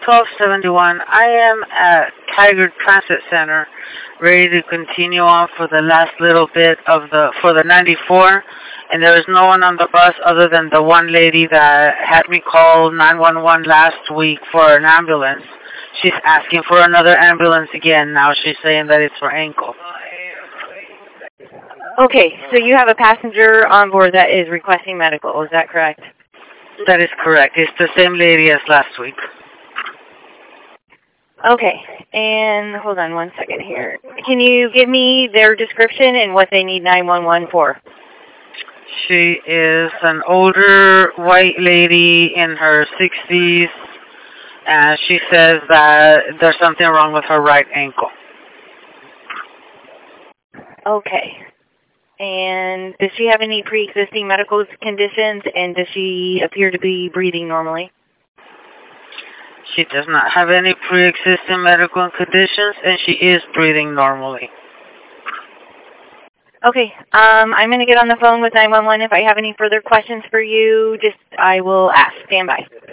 1271. I am at Tiger Transit Center, ready to continue on for the last little bit of the 94, and there is no one on the bus other than the one lady that had me call 911 last week for an ambulance. She's asking for another ambulance again. Now she's saying that it's for ankle. Okay, so you have a passenger on board that is requesting medical, is that correct? That is correct. It's the same lady as last week. Okay, and hold on one second here. Can you give me their description and what they need 911 for? She is an older white lady in her 60s, and she says that there's something wrong with her right ankle. Okay. And does she have any pre-existing medical conditions, and does she appear to be breathing normally? She does not have any pre-existing medical conditions, and she is breathing normally. Okay, I'm going to get on the phone with 911. If I have any further questions for you, I will ask. Stand by.